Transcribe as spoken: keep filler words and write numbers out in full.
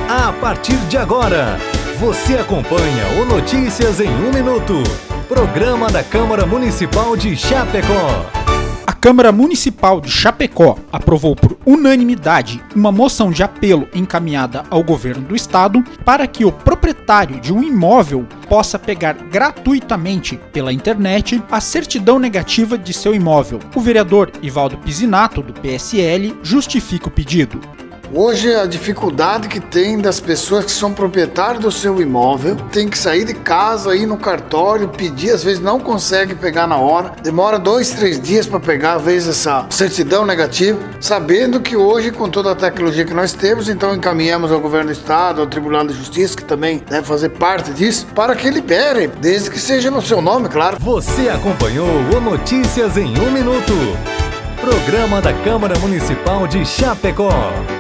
A partir de agora, você acompanha o Notícias em um Minuto, programa da Câmara Municipal de Chapecó. A Câmara Municipal de Chapecó aprovou por unanimidade uma moção de apelo encaminhada ao governo do estado para que o proprietário de um imóvel possa pegar gratuitamente pela internet a certidão negativa de seu imóvel. O vereador Ivaldo Pisinato, do P S L, justifica o pedido. Hoje a dificuldade que tem das pessoas que são proprietários do seu imóvel, tem que sair de casa, ir no cartório, pedir, às vezes não consegue pegar na hora, demora dois, três dias para pegar, às vezes, essa certidão negativa, sabendo que hoje, com toda a tecnologia que nós temos, então encaminhamos ao governo do estado, ao Tribunal de Justiça, que também deve fazer parte disso, para que libere, desde que seja no seu nome, claro. Você acompanhou o Notícias em um Minuto, programa da Câmara Municipal de Chapecó.